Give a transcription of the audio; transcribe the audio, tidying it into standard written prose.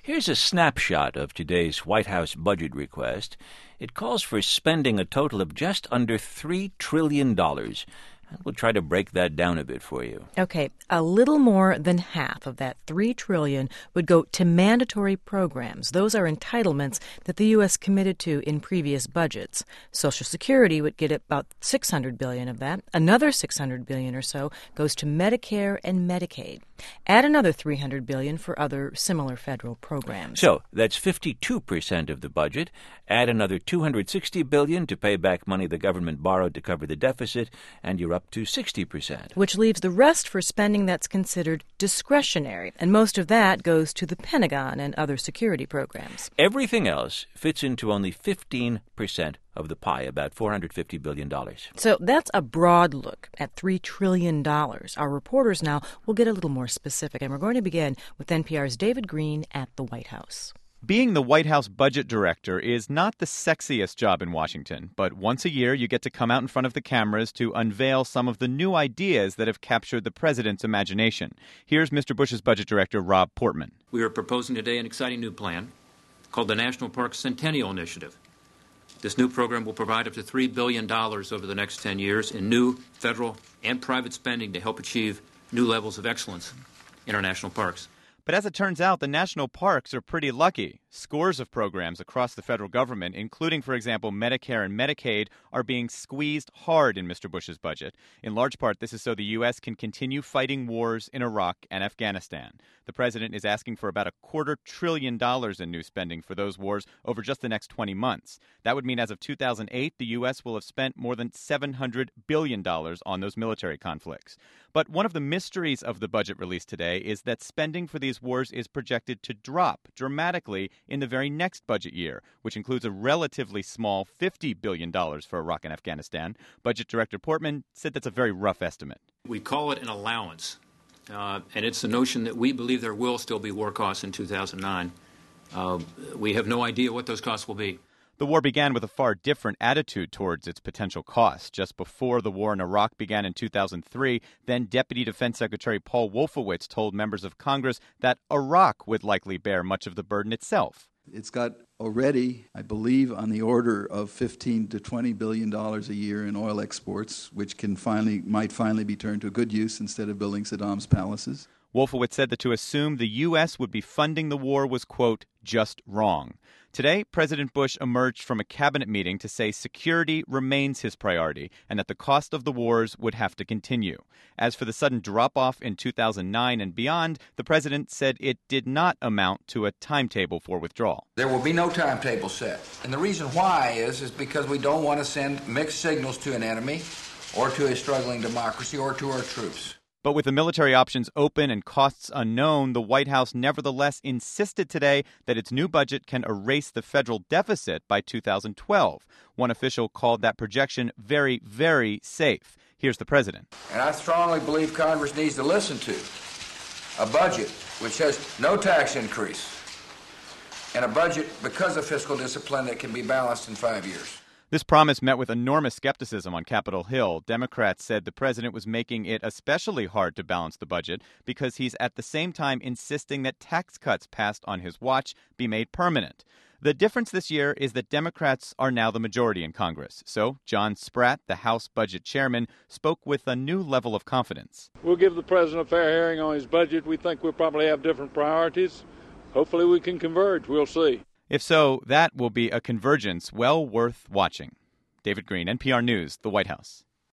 Here's a snapshot of today's White House budget request. It calls for spending a total of just under $3 trillion. We'll try to break that down a bit for you. Okay, a little more than half of that $3 trillion would go to mandatory programs. Those are entitlements that the U.S. committed to in previous budgets. Social Security would get about $600 billion of that. Another $600 billion or so goes to Medicare and Medicaid. Add another $300 billion for other similar federal programs. So that's 52% of the budget. Add another $260 billion to pay back money the government borrowed to cover the deficit, and you're up to 60%. Which leaves the rest for spending that's considered discretionary, and most of that goes to the Pentagon and other security programs. Everything else fits into only 15% of the pie, about $450 billion. So that's a broad look at $3 trillion. Our reporters now will get a little more specific, and we're going to begin with NPR's David Green at the White House. Being the White House budget director is not the sexiest job in Washington, but once a year you get to come out in front of the cameras to unveil some of the new ideas that have captured the president's imagination. Here's Mr. Bush's budget director, Rob Portman. We are proposing today an exciting new plan called the National Park Centennial Initiative. This new program will provide up to $3 billion over the next 10 years in new federal and private spending to help achieve new levels of excellence in our national parks. But as it turns out, the national parks are pretty lucky. Scores of programs across the federal government, including, for example, Medicare and Medicaid, are being squeezed hard in Mr. Bush's budget. In large part, this is so the U.S. can continue fighting wars in Iraq and Afghanistan. The president is asking for about $250 billion in new spending for those wars over just the next 20 months. That would mean as of 2008, the U.S. will have spent more than $700 billion on those military conflicts. But one of the mysteries of the budget released today is that spending for these wars is projected to drop dramatically in the very next budget year, which includes a relatively small $50 billion for Iraq and Afghanistan. Budget Director Portman said that's a very rough estimate. We call it an allowance, and it's the notion that we believe there will still be war costs in 2009. We have no idea what those costs will be. The war began with a far different attitude towards its potential costs. Just before the war in Iraq began in 2003, then Deputy Defense Secretary Paul Wolfowitz told members of Congress that Iraq would likely bear much of the burden itself. It's got already, I believe, on the order of $15 to $20 billion a year in oil exports, which might finally be turned to good use instead of building Saddam's palaces. Wolfowitz said that to assume the U.S. would be funding the war was, quote, just wrong. Today, President Bush emerged from a cabinet meeting to say security remains his priority and that the cost of the wars would have to continue. As for the sudden drop-off in 2009 and beyond, the president said it did not amount to a timetable for withdrawal. There will be no timetable set. And the reason why is because we don't want to send mixed signals to an enemy or to a struggling democracy or to our troops. But with the military options open and costs unknown, the White House nevertheless insisted today that its new budget can erase the federal deficit by 2012. One official called that projection very, very safe. Here's the president. And I strongly believe Congress needs to listen to a budget which has no tax increase and a budget because of fiscal discipline that can be balanced in 5 years. This promise met with enormous skepticism on Capitol Hill. Democrats said the president was making it especially hard to balance the budget because he's at the same time insisting that tax cuts passed on his watch be made permanent. The difference this year is that Democrats are now the majority in Congress. So John Spratt, the House Budget Chairman, spoke with a new level of confidence. We'll give the president a fair hearing on his budget. We think we'll probably have different priorities. Hopefully we can converge. We'll see. If so, that will be a convergence well worth watching. David Green, NPR News, the White House.